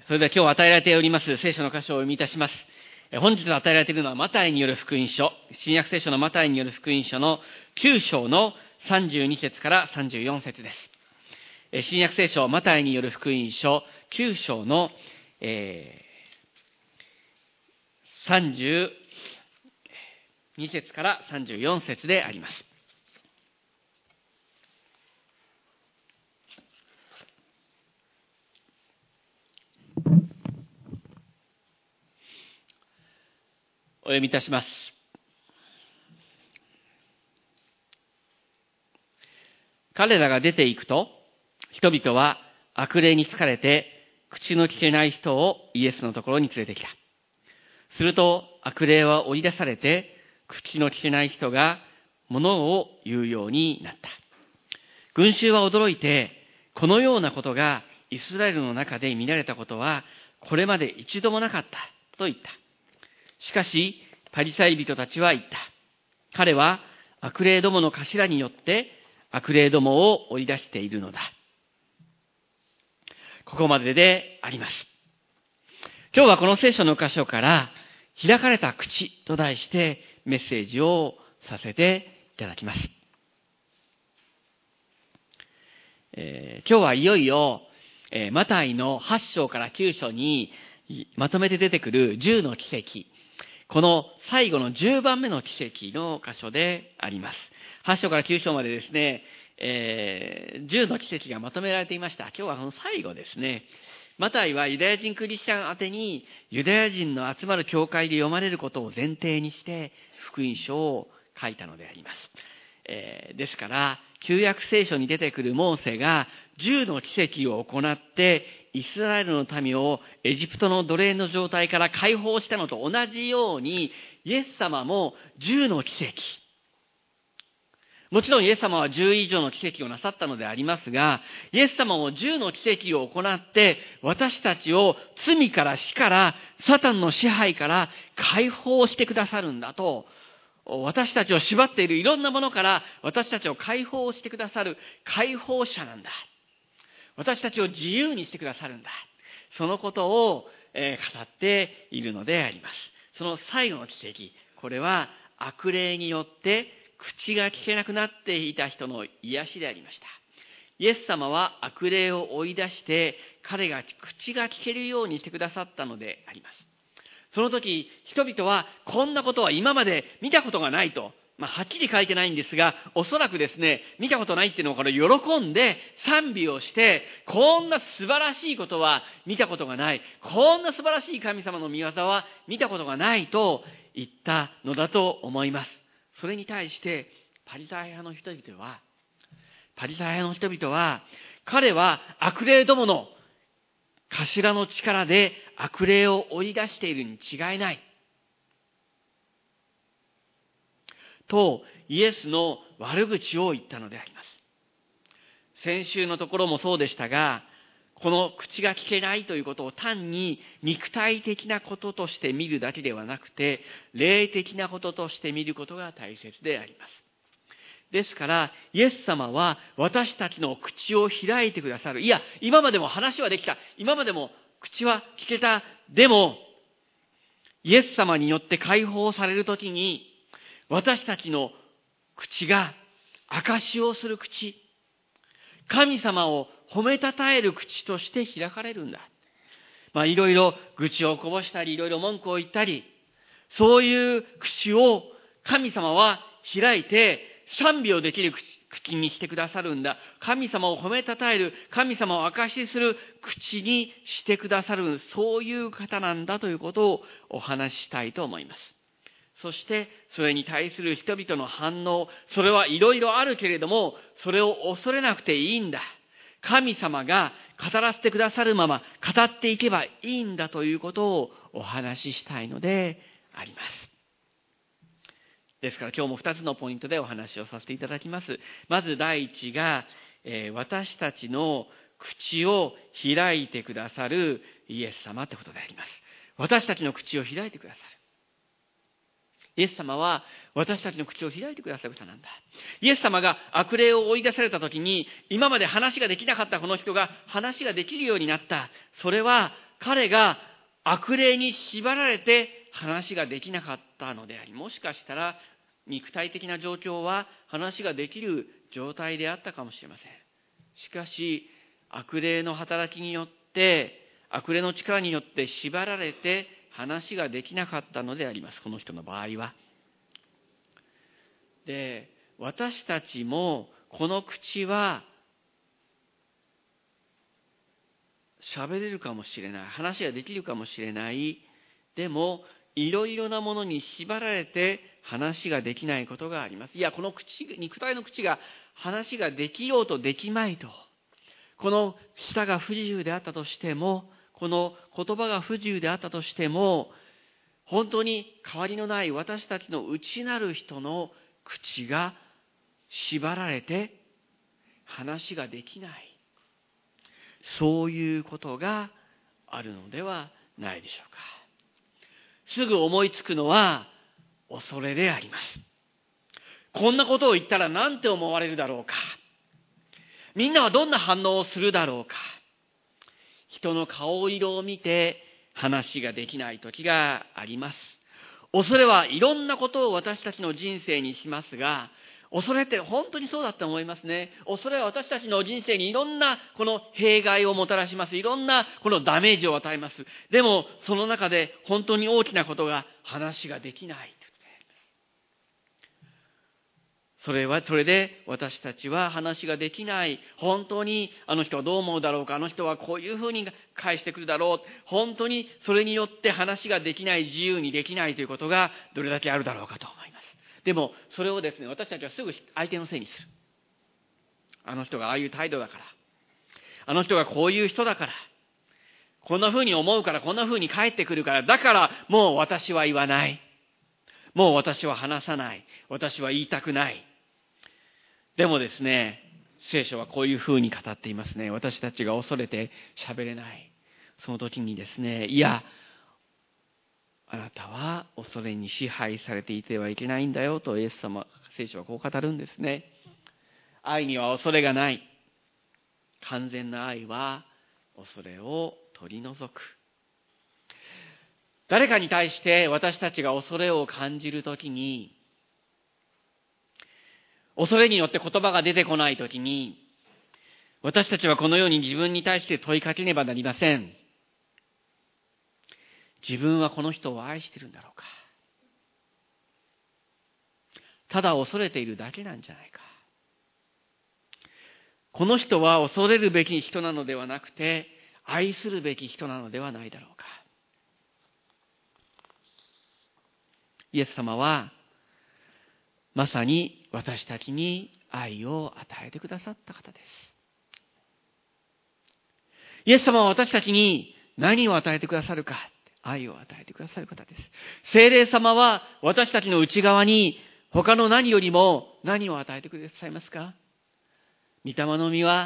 それでは今日与えられております聖書の箇所をお読みいたします。本日与えられているのはマタイによる福音書、新約聖書のマタイによる福音書の9章の32節から34節です。新約聖書マタイによる福音書9章の、32節から34節であります。お読みいたします。彼らが出て行くと、人々は悪霊に疲れて、口の聞けない人をイエスのところに連れてきた。すると悪霊は追い出されて、口の聞けない人が物を言うようになった。群衆は驚いて、このようなことがイスラエルの中で見られたことは、これまで一度もなかったと言った。しかし、パリサイ人たちは言った。彼は悪霊どもの頭によって悪霊どもを追い出しているのだ。ここまでであります。今日はこの聖書の箇所から開かれた口と題してメッセージをさせていただきます。今日はいよいよマタイの8章から9章にまとめて出てくる10の奇跡。この最後の10番目の奇跡の箇所であります。8章から9章までですね、10の奇跡がまとめられていました。今日はこの最後ですね。マタイはユダヤ人クリスチャン宛てにユダヤ人の集まる教会で読まれることを前提にして福音書を書いたのであります。ですから旧約聖書に出てくるモーセが10の奇跡を行ってイスラエルの民をエジプトの奴隷の状態から解放したのと同じように、イエス様も10の奇跡。もちろんイエス様は10以上の奇跡をなさったのでありますが、イエス様も10の奇跡を行って私たちを罪から死からサタンの支配から解放してくださるんだと、私たちを縛っているいろんなものから私たちを解放してくださる解放者なんだ。私たちを自由にしてくださるんだ。そのことを語っているのであります。その最後の奇跡、これは悪霊によって口が聞けなくなっていた人の癒しでありました。イエス様は悪霊を追い出して彼が口が聞けるようにしてくださったのであります。その時人々はこんなことは今まで見たことがないと、はっきり書いてないんですが、おそらくですね、見たことないっていうのを喜んで賛美をして、こんな素晴らしいことは見たことがない、こんな素晴らしい神様の御業は見たことがないと言ったのだと思います。それに対してパリサイ派の人々は、彼は悪霊どもの頭の力で悪霊を追い出しているに違いないとイエスの悪口を言ったのであります。先週のところもそうでしたが、この口が聞けないということを単に肉体的なこととして見るだけではなくて、霊的なこととして見ることが大切であります。ですからイエス様は私たちの口を開いてくださる。いや、今までも話はできた、今までも口は聞けた。でもイエス様によって解放されるときに、私たちの口が証しをする口、神様を褒めたたえる口として開かれるんだ。いろいろ愚痴をこぼしたり、いろいろ文句を言ったり、そういう口を神様は開いて賛美をできる口にしてくださるんだ。神様を褒めたたえる、神様を証しする口にしてくださる、そういう方なんだということをお話ししたいと思います。そしてそれに対する人々の反応、それはいろいろあるけれども、それを恐れなくていいんだ。神様が語らせてくださるまま語っていけばいいんだということをお話ししたいのであります。ですから今日も2つのポイントでお話をさせていただきます。まず第一が、私たちの口を開いてくださるイエス様ということであります。私たちの口を開いてくださる。イエス様は私たちの口を開いてくださる方なんだ。イエス様が悪霊を追い出された時に、今まで話ができなかったこの人が話ができるようになった。それは彼が悪霊に縛られて話ができなかったのであり、もしかしたら肉体的な状況は話ができる状態であったかもしれません。しかし、悪霊の働きによって、悪霊の力によって縛られて話ができなかったのであります。この人の場合は。で、私たちもこの口は喋れるかもしれない。話ができるかもしれない。でも、いろいろなものに縛られて話ができないことがあります。いや、この口、肉体の口が話ができようとできまいと。この舌が不自由であったとしても、この言葉が不自由であったとしても、本当に変わりのない私たちの内なる人の口が縛られて話ができない。そういうことがあるのではないでしょうか。すぐ思いつくのは恐れであります。こんなことを言ったら何て思われるだろうか。みんなはどんな反応をするだろうか。人の顔色を見て話ができない時があります。恐れはいろんなことを私たちの人生にしますが、恐れって本当にそうだって思いますね。恐れは私たちの人生にいろんなこの弊害をもたらします。いろんなこのダメージを与えます。でもその中で本当に大きなことが話ができない。それで私たちは話ができない。本当にあの人はどう思うだろうか。あの人はこういうふうに返してくるだろう。本当にそれによって話ができない、自由にできないということがどれだけあるだろうかと思います。でもそれをですね、私たちはすぐ相手のせいにする。あの人がああいう態度だから。あの人がこういう人だから。こんなふうに思うから、こんなふうに返ってくるから。だからもう私は言わない。もう私は話さない。私は言いたくない。でもですね、聖書はこういうふうに語っていますね。私たちが恐れて喋れない。その時にですね、いや、あなたは恐れに支配されていてはいけないんだよとイエス様、聖書はこう語るんですね。愛には恐れがない。完全な愛は恐れを取り除く。誰かに対して私たちが恐れを感じるときに、恐れによって言葉が出てこないときに、私たちはこのように自分に対して問いかけねばなりません。自分はこの人を愛しているんだろうか。ただ恐れているだけなんじゃないか。この人は恐れるべき人なのではなくて、愛するべき人なのではないだろうか。イエス様は、まさに私たちに愛を与えてくださった方です。イエス様は私たちに何を与えてくださるか、愛を与えてくださる方です。聖霊様は私たちの内側に他の何よりも何を与えてくださいますか？御霊の実は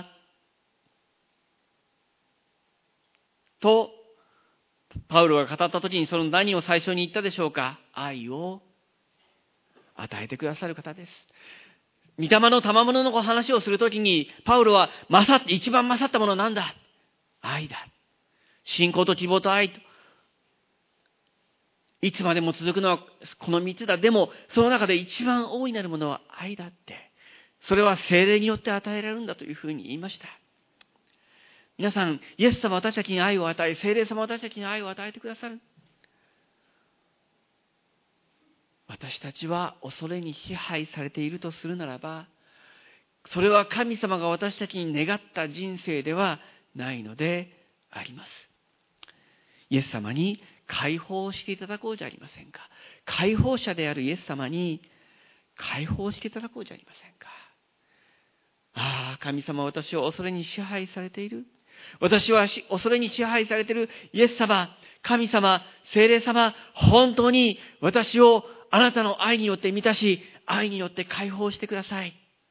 とパウロが語った時にその何を最初に言ったでしょうか？愛を与えてくださる方です。御霊の賜物の話をするときにパウロは一番勝ったものは何だ？愛だ。信仰と希望と愛と。いつまでも続くのはこの3つだ。でもその中で一番大いなるものは愛だって。それは聖霊によって与えられるんだというふうに言いました。皆さん、イエス様は私たちに愛を与え、聖霊様は私たちに愛を与えてくださる。私たちは恐れに支配されているとするならば、それは神様が私たちに願った人生ではないのであります。イエス様に解放していただこうじゃありませんか。解放者であるイエス様に解放していただこうじゃありませんか。ああ、神様、私は恐れに支配されている。私は恐れに支配されている。イエス様、神様、聖霊様、本当に私をあなたの愛によって満たし、愛によって解放してください。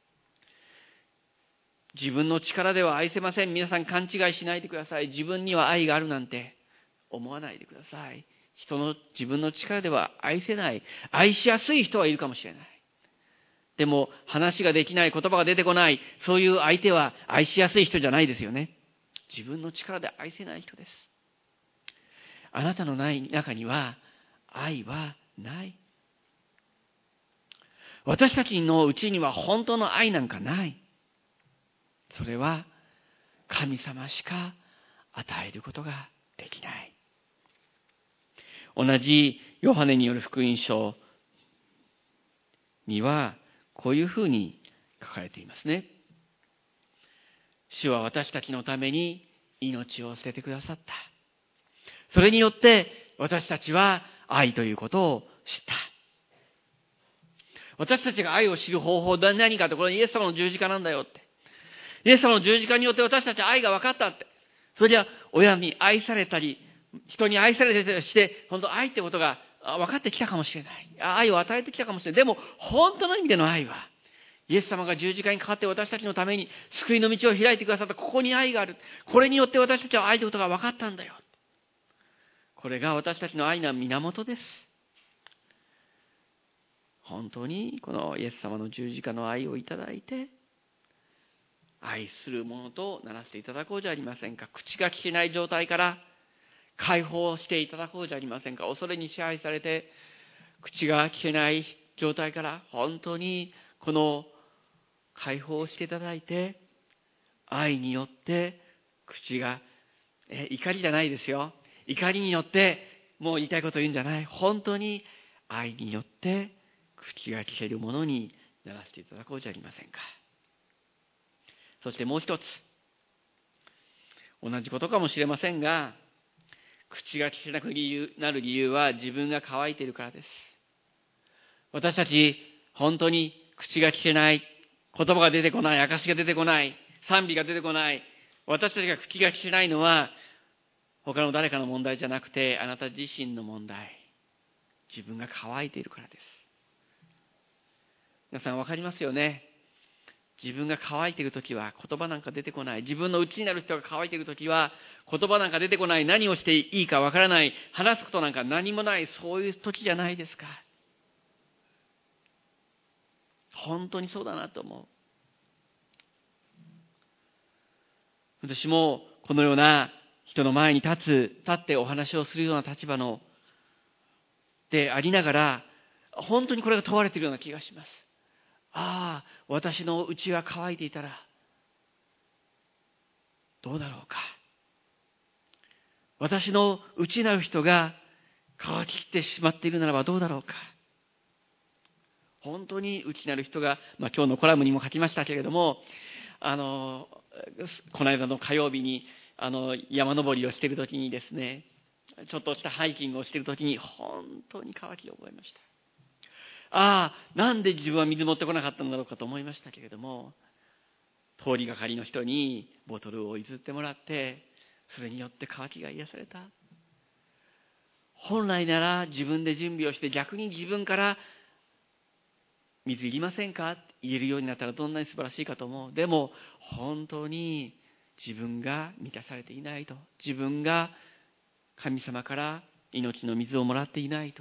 自分の力では愛せません。皆さん勘違いしないでください。自分には愛があるなんて思わないでください。自分の力では愛せない。愛しやすい人はいるかもしれない。でも話ができない、言葉が出てこない、そういう相手は愛しやすい人じゃないですよね。自分の力で愛せない人です。 あなたの中には愛はない。私たちのうちには本当の愛なんかない。それは神様しか与えることができない。同じヨハネによる福音書にはこういうふうに書かれていますね。主は私たちのために命を捨ててくださった。それによって私たちは愛ということを知った。私たちが愛を知る方法は何かって、これはイエス様の十字架なんだよって。イエス様の十字架によって私たちは愛が分かったって。それじゃ親に愛されたり、人に愛されてたりして、本当愛ってことが分かってきたかもしれない。愛を与えてきたかもしれない。でも、本当の意味での愛は、イエス様が十字架にかかって私たちのために救いの道を開いてくださった。ここに愛がある。これによって私たちは愛ということが分かったんだよ。これが私たちの愛の源です。本当にこのイエス様の十字架の愛をいただいて、愛するものとならせていただこうじゃありませんか。口が聞けない状態から解放していただこうじゃありませんか。恐れに支配されて口が聞けない状態から本当にこの解放していただいて、愛によって口が怒りじゃないですよ。怒りによってもう言いたいことを言うんじゃない。本当に愛によって口が聞けるものにならせていただこうじゃありませんか。そしてもう一つ、同じことかもしれませんが、口が聞けなくなる理由は自分が乾いているからです。私たち本当に口が聞けない、言葉が出てこない、証が出てこない、賛美が出てこない。私たちが口が聞けないのは他の誰かの問題じゃなくて、あなた自身の問題。自分が乾いているからです。皆さん分かりますよね。自分が乾いているときは言葉なんか出てこない。自分の内になる人が乾いているときは言葉なんか出てこない。何をしていいか分からない。話すことなんか何もない。そういう時じゃないですか。本当にそうだなと思う。私もこのような人の前に立ってお話をするような立場のでありながら、本当にこれが問われているような気がします。ああ、私の内が乾いていたらどうだろうか。私の内なる人が乾ききってしまっているならばどうだろうか。本当に内なる人が、今日のコラムにも書きましたけれども、この間の火曜日に山登りをしているときにですね、ちょっとしたハイキングをしているときに本当に乾きを覚えました。なんで自分は水持ってこなかったんだろうかと思いましたけれども、通りがかりの人にボトルを譲ってもらって、それによって乾きが癒された。本来なら自分で準備をして、逆に自分から水いりませんかって言えるようになったらどんなに素晴らしいかと思う。でも本当に自分が満たされていないと、自分が神様から命の水をもらっていないと、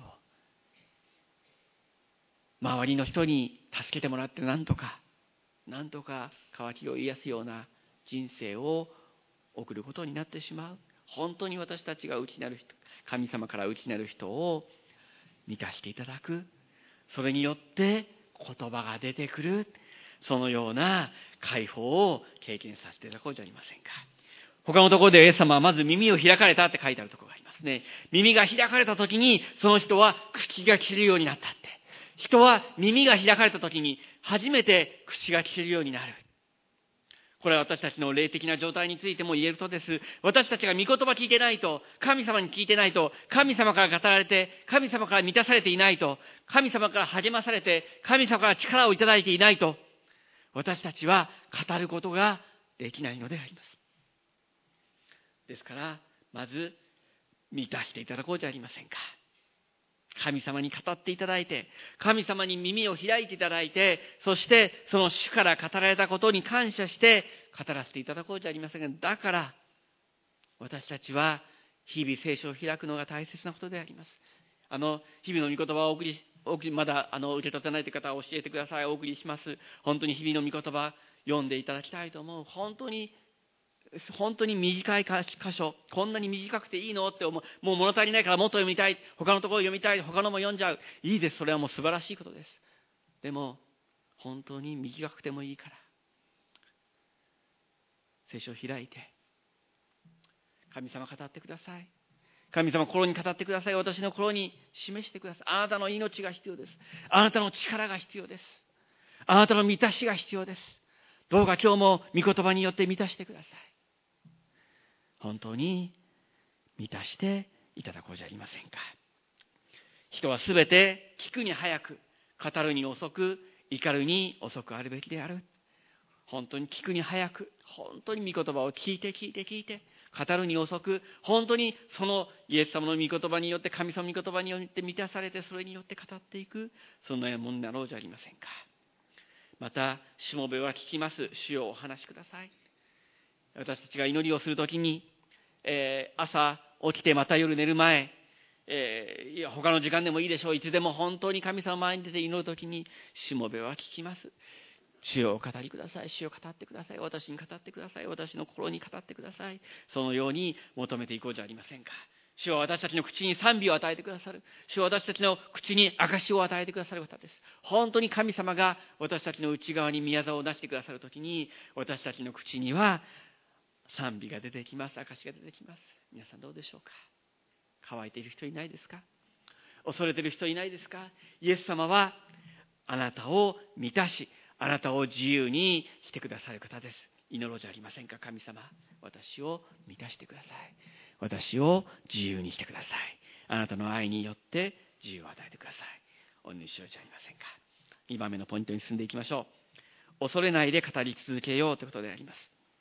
周りの人に助けてもらってなんとか渇きを癒すような人生を送ることになってしまう。本当に私たちが内なる人、神様から内なる人を満たしていただく。それによって言葉が出てくる。そのような解放を経験させていただこうじゃありませんか。他のところでイエス様はまず耳を開かれたって書いてあるところがありますね。耳が開かれた時にその人は口が聞けるようになったって。人は耳が開かれた時に初めて口が聞けるようになる。これは私たちの霊的な状態についても言えるとです。私たちが御言葉聞いてないと、神様に聞いてないと、神様から語られて、神様から満たされていないと、神様から励まされて、神様から力をいただいていないと、私たちは語ることができないのであります。ですから、まず満たしていただこうじゃありませんか。神様に語っていただいて、神様に耳を開いていただいて、そしてその主から語られたことに感謝して語らせていただこうじゃありませんか。だから私たちは日々聖書を開くのが大切なことであります。日々の御言葉をまだ受け取ってないという方は教えてください。お送りします。本当に日々の御言葉読んでいただきたいと思う。本当に本当に短い箇所、こんなに短くていいのって思う。もう物足りないからもっと読みたい。他のところ読みたい。他のも読んじゃう。いいです。それはもう素晴らしいことです。でも、本当に短くてもいいから、聖書を開いて、神様語ってください。神様心に語ってください。私の心に示してください。あなたの命が必要です。あなたの力が必要です。あなたの満たしが必要です。どうか今日も御言葉によって満たしてください。本当に満たしていただこうじゃありませんか。人はすべて聞くに早く、語るに遅く、怒るに遅くあるべきである。本当に聞くに早く、本当に御言葉を聞いて、語るに遅く、本当にそのイエス様の御言葉によって、神様の御言葉によって満たされて、それによって語っていく、そのようなものになろうじゃありませんか。また、しもべは聞きます。主よお話しください。私たちが祈りをするときに、朝起きてまた夜寝る前、他の時間でもいいでしょう。いつでも本当に神様の前に出て祈るときに、しもべは聞きます。主よお語りください。主よ語ってください。私に語ってください。私の心に語ってください。そのように求めていこうじゃありませんか。主は私たちの口に賛美を与えてくださる。主は私たちの口に証しを与えてくださる方です。本当に神様が私たちの内側に宮沢を出してくださるときに、私たちの口には賛美が出てきます。証しが出てきます。皆さんどうでしょうか。乾いている人いないですか。恐れている人いないですか。イエス様はあなたを満たし、あなたを自由にしてくださる方です。祈ろうじゃありませんか。神様、私を満たしてください。私を自由にしてください。あなたの愛によって自由を与えてください。お祈りしようじゃありませんか。2番目のポイントに進んでいきましょう。恐れないで語り続けようということであります。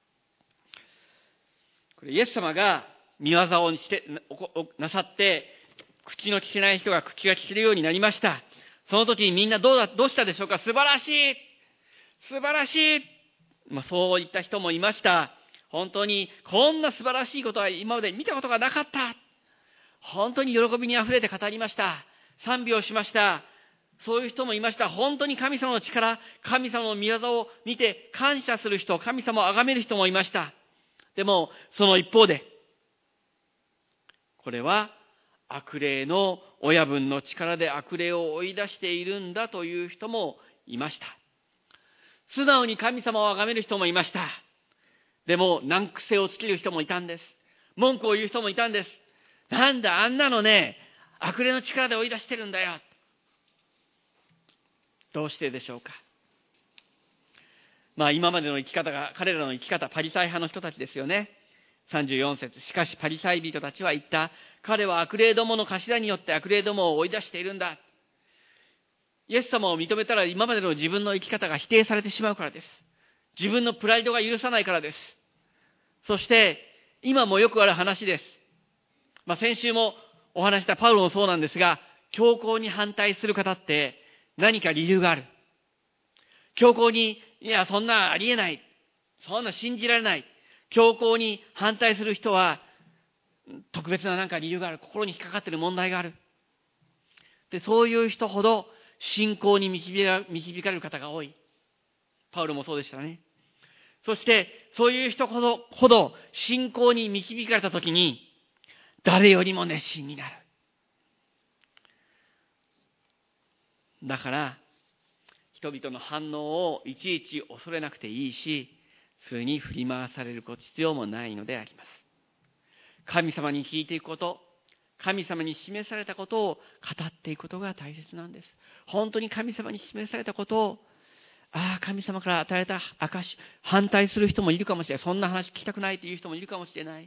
これイエス様が御業をなさって、口の聞けない人が口が聞けるようになりました。その時にみんなどうしたでしょうか。素晴らしい、素晴らしい、そういった人もいました。本当にこんな素晴らしいことは今まで見たことがなかった。本当に喜びにあふれて語りました。賛美をしました。そういう人もいました。本当に神様の力、神様の御業を見て感謝する人、神様を崇める人もいました。でもその一方で、これは悪霊の親分の力で悪霊を追い出しているんだという人もいました。素直に神様を崇める人もいました。でも難癖をつける人もいたんです。文句を言う人もいたんです。なんだあんなのね、悪霊の力で追い出してるんだよ。どうしてでしょうか。今までの生き方が、彼らの生き方、パリサイ派の人たちですよね。34節、しかしパリサイ人たちは言った。彼は悪霊どもの頭によって悪霊どもを追い出しているんだ。イエス様を認めたら今までの自分の生き方が否定されてしまうからです。自分のプライドが許さないからです。そして今もよくある話です。先週もお話したパウロもそうなんですが、教皇に反対する方って何か理由がある。教皇に、いやそんなありえない。そんな信じられない。教皇に反対する人は特別な理由がある。心に引っかかっている問題がある。で、そういう人ほど信仰に導かれる方が多い。パウロもそうでしたね。そしてそういう人ほど信仰に導かれたときに誰よりも熱心になる。だから人々の反応をいちいち恐れなくていいし、それに振り回される必要もないのであります。神様に聞いていくこと、神様に示されたことを語っていくことが大切なんです。本当に神様に示されたことを、神様から与えた証、反対する人もいるかもしれない。そんな話聞きたくないという人もいるかもしれない。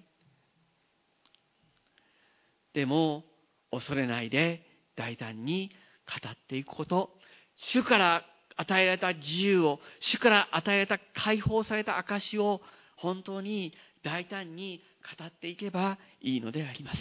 でも恐れないで大胆に語っていくこと、主から与えられた自由を、主から与えられた解放された証を本当に大胆に語っていけばいいのであります。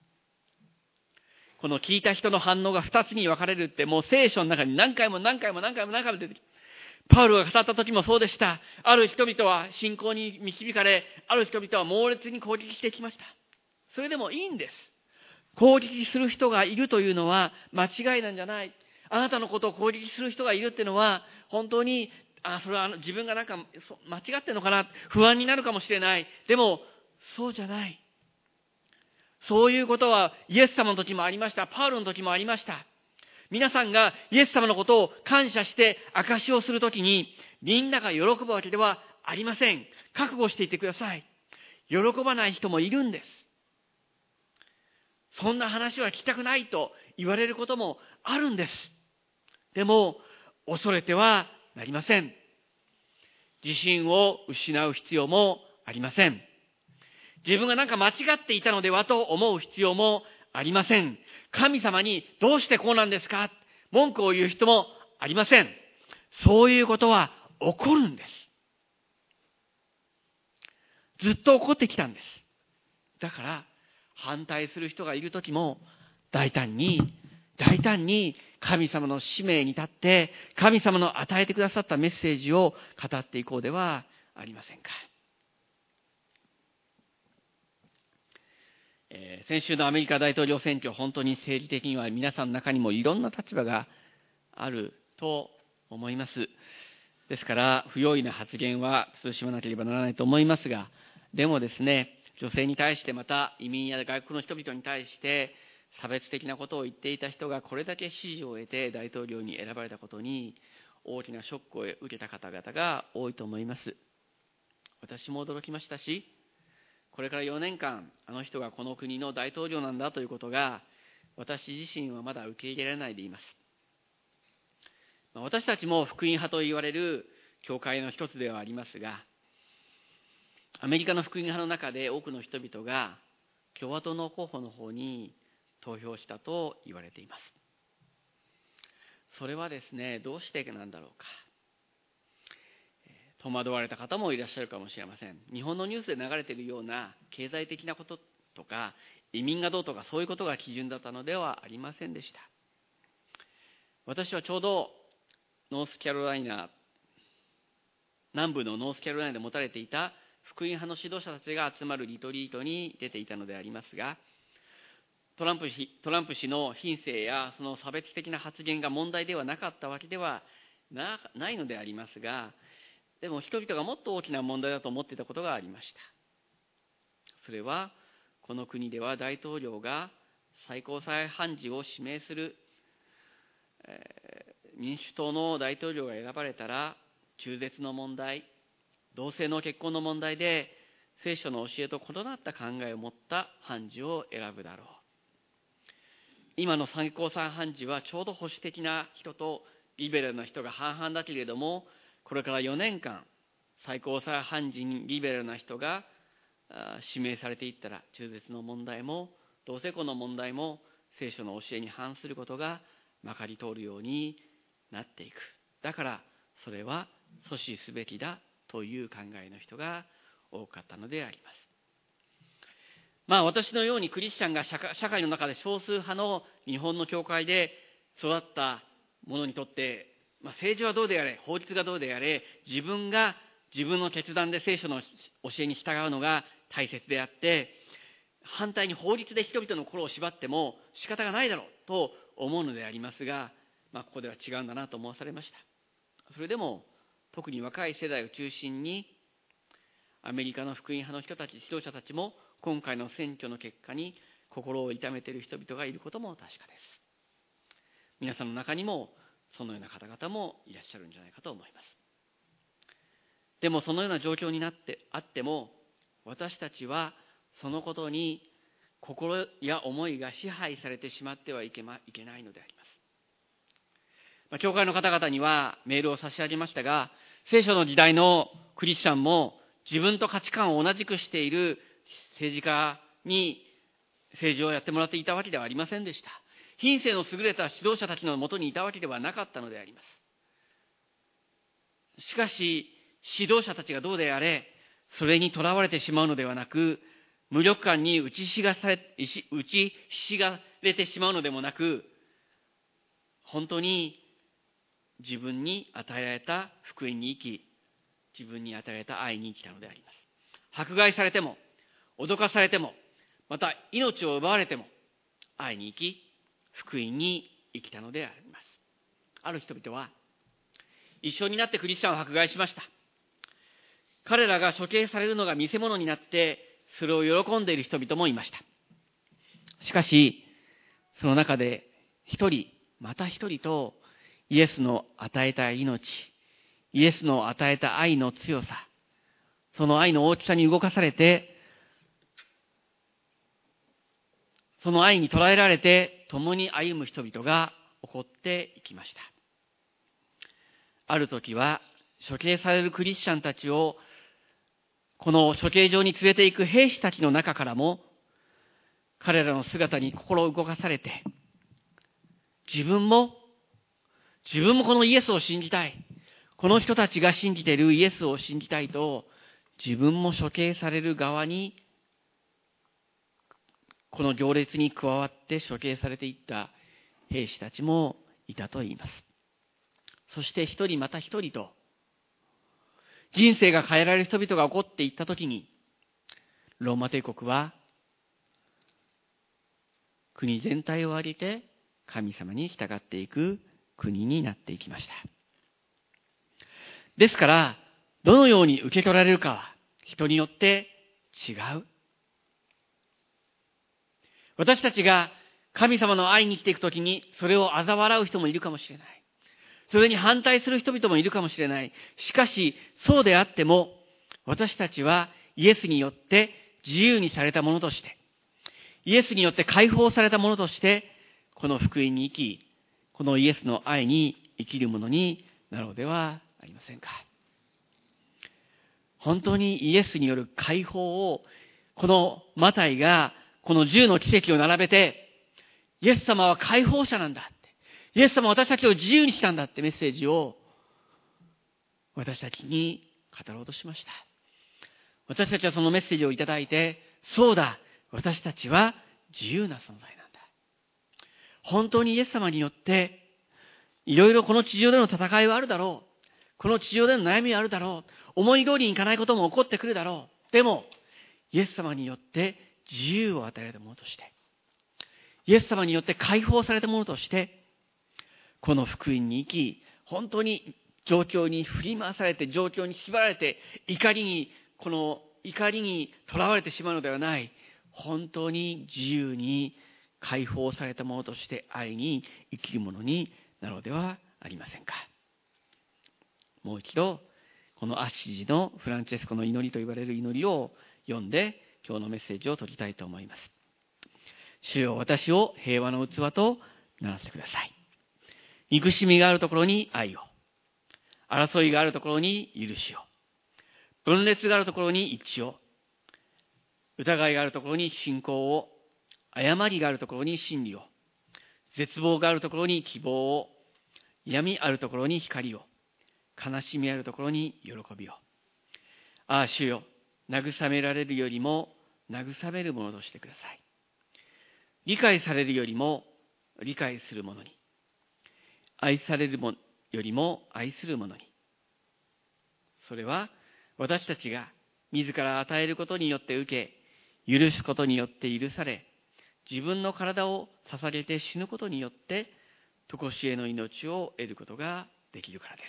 この聞いた人の反応が2つに分かれるって、もう聖書の中に何回も出てきる。パウロが語った時もそうでした。ある人々は信仰に導かれ、ある人々は猛烈に攻撃してきました。それでもいいんです。攻撃する人がいるというのは間違いなんじゃない。あなたのことを攻撃する人がいるっていうのは本当にそれは自分が間違ってるのかな、不安になるかもしれない。でも、そうじゃない。そういうことはイエス様の時もありました。パウロの時もありました。皆さんがイエス様のことを感謝して証しをするときに、みんなが喜ぶわけではありません。覚悟していてください。喜ばない人もいるんです。そんな話は聞きたくないと言われることもあるんです。でも、恐れてはなりません。自信を失う必要もありません。自分が間違っていたのではと思う必要もありません。神様にどうしてこうなんですか、文句を言う人もありません。そういうことは起こるんです。ずっと起こってきたんです。だから反対する人がいるときも大胆に神様の使命に立って神様の与えてくださったメッセージを語っていこうではありませんか。先週のアメリカ大統領選挙、本当に政治的には皆さんの中にもいろんな立場があると思います。ですから不用意な発言は慎まなければならないと思いますが、でもですね、女性に対してまた移民や外国の人々に対して差別的なことを言っていた人がこれだけ支持を得て大統領に選ばれたことに大きなショックを受けた方々が多いと思います。私も驚きましたし、これから4年間あの人がこの国の大統領なんだということが私自身はまだ受け入れられないでいます。私たちも福音派と言われる教会の一つではありますが、アメリカの福音派の中で多くの人々が共和党の候補の方に投票したと言われています。それはですね、どうしてなんだろうか。戸惑われた方もいらっしゃるかもしれません。日本のニュースで流れているような経済的なこととか移民がどうとかそういうことが基準だったのではありませんでした。私はちょうどノースキャロライナ、南部のノースキャロライナで持たれていた福音派の指導者たちが集まるリトリートに出ていたのでありますが、トランプ氏の品性やその差別的な発言が問題ではなかったわけではないのでありますが、でも人々がもっと大きな問題だと思っていたことがありました。それはこの国では大統領が最高裁判事を指名する、民主党の大統領が選ばれたら中絶の問題、同性の結婚の問題で聖書の教えと異なった考えを持った判事を選ぶだろう。今の最高裁判事はちょうど保守的な人とリベラルな人が半々だけれども、これから4年間最高裁判事にリベラルな人が指名されていったら、中絶の問題も同性婚の問題も聖書の教えに反することがまかり通るようになっていく。だからそれは阻止すべきだという考えの人が多かったのであります。私のようにクリスチャンが社会の中で少数派の日本の教会で育った者にとって、政治はどうであれ、法律がどうであれ、自分が自分の決断で聖書の教えに従うのが大切であって、反対に法律で人々の心を縛っても仕方がないだろうと思うのでありますが、ここでは違うんだなと思わされました。それでも特に若い世代を中心にアメリカの福音派の人たち、指導者たちも今回の選挙の結果に心を痛めている人々がいることも確かです。皆さんの中にもそのような方々もいらっしゃるんじゃないかと思います。でもそのような状況になってあっても、私たちはそのことに心や思いが支配されてしまってはいけないのであります。教会の方々にはメールを差し上げましたが、聖書の時代のクリスチャンも自分と価値観を同じくしている政治家に政治をやってもらっていたわけではありませんでした。品性の優れた指導者たちのもとにいたわけではなかったのであります。しかし指導者たちがどうであれ、それにとらわれてしまうのではなく、無力感に打ちひしがれてしまうのでもなく、本当に自分に与えられた福音に生き、自分に与えられた愛に生きたのであります。迫害されても、脅かされても、また命を奪われても、愛に生き、福音に生きたのであります。ある人々は、 一緒になってクリスチャンを迫害しました。彼らが処刑されるのが見せ物になって、それを喜んでいる人々もいました。しかし、その中で一人、また一人と、イエスの与えた命、イエスの与えた愛の強さ、その愛の大きさに動かされて、その愛に捉えられて、共に歩む人々が起こっていきました。ある時は、処刑されるクリスチャンたちを、この処刑場に連れて行く兵士たちの中からも、彼らの姿に心を動かされて、自分もこのイエスを信じたい。この人たちが信じているイエスを信じたいと、自分も処刑される側に、この行列に加わって処刑されていった兵士たちもいたと言います。そして一人また一人と、人生が変えられる人々が起こっていったときに、ローマ帝国は、国全体を挙げて神様に従っていく国になっていきました。ですから、どのように受け取られるかは人によって違う。私たちが神様の愛に生きていくときに、それを嘲笑う人もいるかもしれない。それに反対する人々もいるかもしれない。しかし、そうであっても、私たちはイエスによって自由にされたものとして、イエスによって解放されたものとして、この福音に生き、このイエスの愛に生きるものになるのではありませんか。本当にイエスによる解放を、このマタイがこの10の奇跡を並べて、イエス様は解放者なんだって、イエス様は私たちを自由にしたんだってメッセージを私たちに語ろうとしました。私たちはそのメッセージをいただいて、そうだ、私たちは自由な存在なんだ。本当にイエス様によって、いろいろこの地上での戦いはあるだろう。この地上での悩みはあるだろう。思い通りにいかないことも起こってくるだろう。でも、イエス様によって自由を与えられたものとして、イエス様によって解放されたものとして、この福音に生き、本当に状況に振り回されて、状況に縛られて、怒りにとらわれてしまうのではない、本当に自由に解放されたものとして愛に生きるものになるのではありませんか。もう一度、このアッシジのフランチェスコの祈りと言われる祈りを読んで、今日のメッセージを取りたいと思います。主よ、私を平和の器とならせてください。憎しみがあるところに愛を、争いがあるところに許しを、分裂があるところに一致を、疑いがあるところに信仰を、誤りがあるところに真理を、絶望があるところに希望を、闇あるところに光を、悲しみあるところに喜びを。ああ、主よ、慰められるよりも慰めるものとしてください。理解されるよりも理解するものに、愛されるものよりも愛するものに。それは私たちが自ら与えることによって受け、許すことによって許され、自分の体を捧げて死ぬことによって常しえの命を得ることができるからです。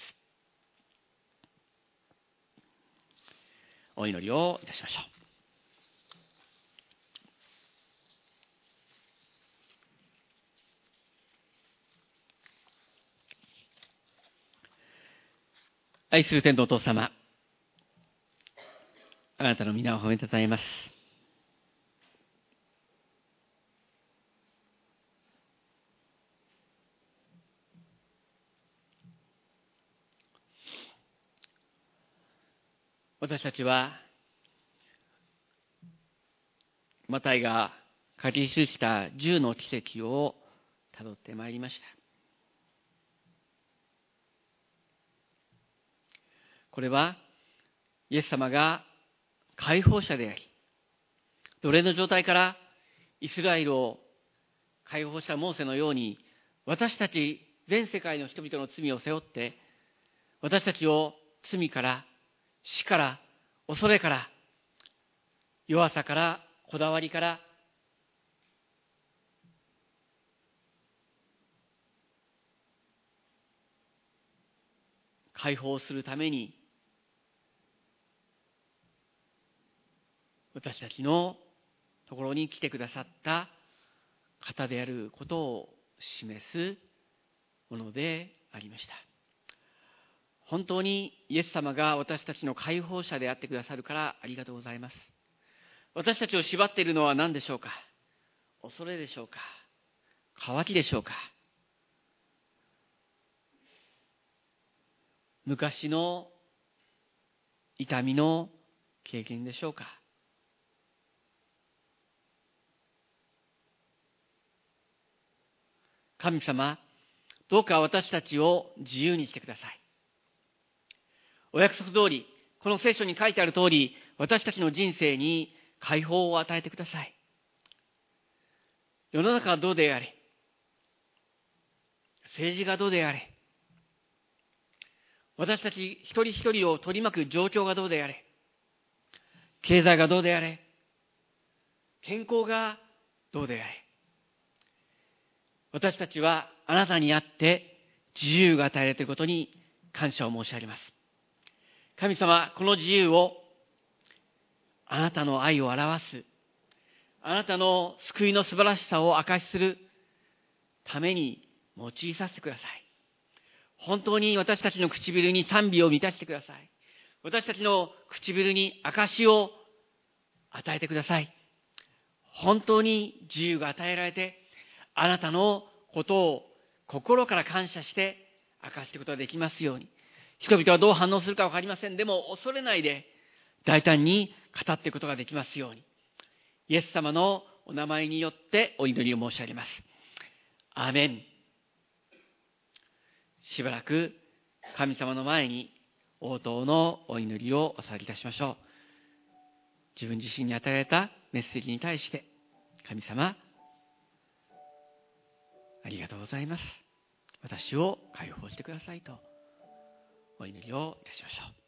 お祈りをいたしましょう。愛する天のお父様、あなたの皆を褒めたたえます。私たちはマタイが書き記した10の奇跡をたどってまいりました。これはイエス様が解放者であり、奴隷の状態からイスラエルを解放したモーセのように、私たち全世界の人々の罪を背負って、私たちを罪から、死から、恐れから、弱さから、こだわりから、 解放するために、私たちのところに来てくださった方であることを示すものでありました。本当にイエス様が私たちの解放者であってくださるからありがとうございます。私たちを縛っているのは何でしょうか。恐れでしょうか。渇きでしょうか。昔の痛みの経験でしょうか。神様、どうか私たちを自由にしてください。お約束通り、この聖書に書いてある通り、私たちの人生に解放を与えてください。世の中がどうであれ、政治がどうであれ、私たち一人一人を取り巻く状況がどうであれ、経済がどうであれ、健康がどうであれ、私たちはあなたにあって自由が与えられていることに感謝を申し上げます。神様、この自由をあなたの愛を表す、あなたの救いの素晴らしさを証しするために用いさせてください。本当に私たちの唇に賛美を満たしてください。私たちの唇に証しを与えてください。本当に自由が与えられて、あなたのことを心から感謝して明かすことができますように。人々はどう反応するか分かりません。でも恐れないで大胆に語っていくことができますように。イエス様のお名前によってお祈りを申し上げます。アーメン。しばらく神様の前に応答のお祈りをお捧げいたしましょう。自分自身に与えられたメッセージに対して、神様、ありがとうございます。私を解放してくださいとお祈りをいたしましょう。